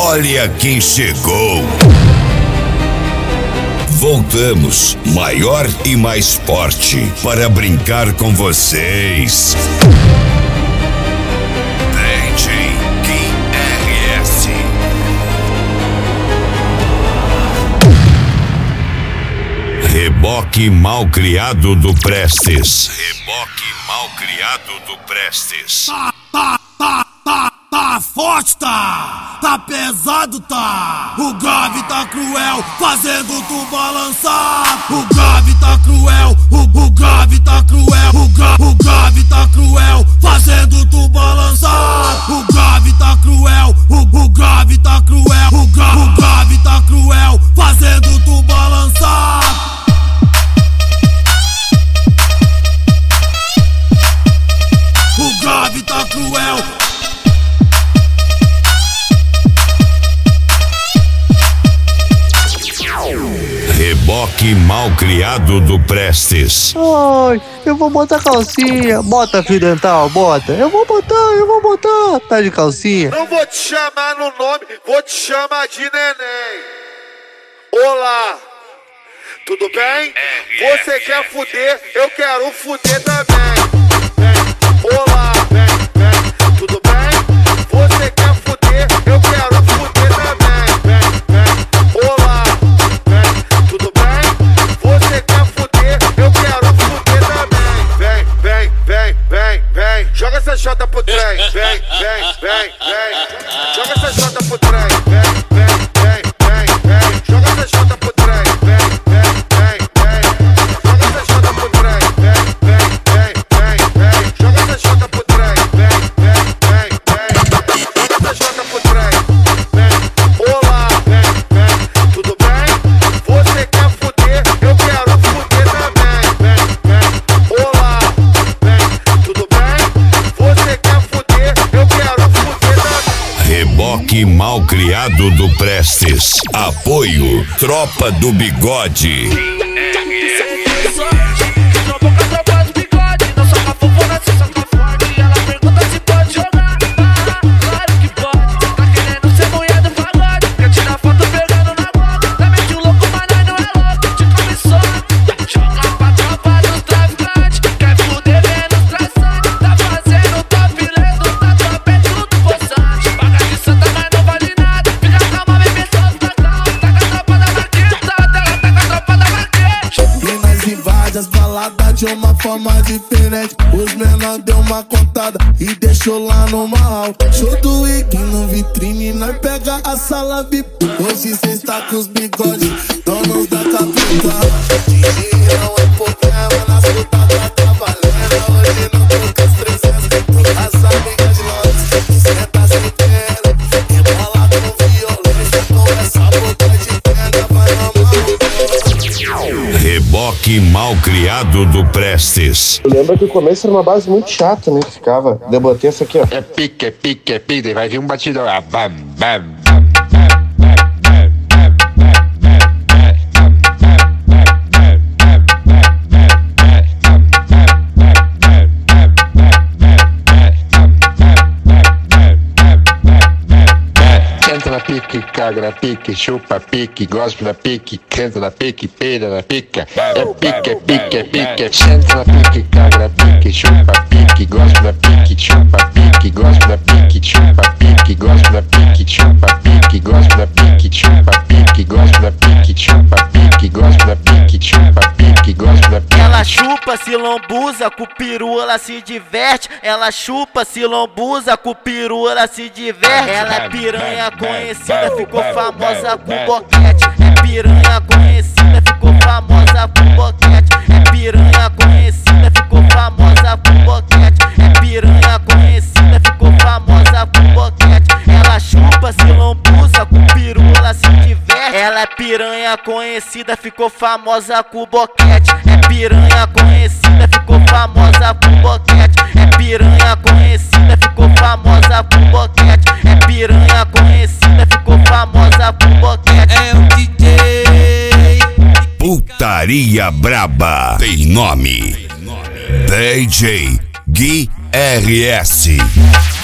Olha quem chegou! Voltamos, maior e mais forte, para brincar com vocês. DJ QRS. Reboque mal criado do Prestes. Reboque mal criado do Prestes. Tá forte, tá pesado, tá. O grave tá cruel, fazendo tu balançar. O grave tá cruel, o grave tá cruel. O grave tá cruel, fazendo tu balançar. O grave tá cruel, o grave tá cruel. O grave tá cruel, fazendo tu balançar. O grave tá cruel. Reboque mal criado do Prestes. Ai, eu vou botar calcinha. Bota, fio dental, bota. Eu vou botar. Tá de calcinha? Não vou te chamar no nome, vou te chamar de neném. Olá, tudo bem? Você quer fuder, eu quero fuder também. Olá, tudo bem? Você quer fuder, eu quero fuder também. Olá, tudo bem? Você quer fuder, eu quero fuder também. Vem. Joga essa jota pro trem. Vem. Joga essa jota pro trem. Vem. Joga essa jota pro trem. Vem. Joga essa jota pro trem. Vem. Joga essa jota pro trem. Vem. Joga essa jota pro trem. Olá, tudo bem? Você quer fuder? Eu quero fuder também. Olá, tudo bem? Você quer fuder? Eu quero fuder também. Reboque mal criado do Prestes. Apoio Tropa do Bigode. De uma forma diferente, os menores deu uma contada e deixou lá no mal. Show do Ig no vitrine, nós pega a sala VIP. Hoje cê está com os bigodes, donos da capital. DJ não é problema, nas putadas tá valendo. Hoje não tô com as 300, as amigas de nós. Senta sem pena, rebola com violência, com essa boca de pena, vai na mão. Reboque mal criado do Prestes. Eu lembro que o começo era uma base muito chata, né? Que ficava, debater essa aqui, ó. É pique, vai vir um batidão lá, bam. Senta na pique, caga na pique, chupa pique, gospe na pique, canta na pique, peida na pica. É pique. Senta na pique, caga na pique, chupa pique, gospe na pique, chupa pique, gospe na pique, chupa pique, gospe na pique, chupa pique, gospe na pique, chupa pique, gospe na pique, chupa pique, gospe na pique, chupa pique, gospe na pique. Ela chupa, se lambuza, com o peru ela se diverte. Ela chupa, se lambuza, com o peru ela se diverte. Ela é piranha conhecida, ficou famosa com boquete. É piranha conhecida, ficou famosa com boquete. É piranha conhecida, ficou famosa com boquete. É piranha conhecida, ficou famosa com boquete. Ela chupa, se lambuza, com o peru ela se diverte. Ela é piranha conhecida, ficou famosa com boquete. É piranha conhecida, ficou famosa com boquete. É piranha conhecida, ficou famosa com boquete. É piranha conhecida, ficou famosa com boquete. É o DJ Putaria Braba tem nome. DJ QRS.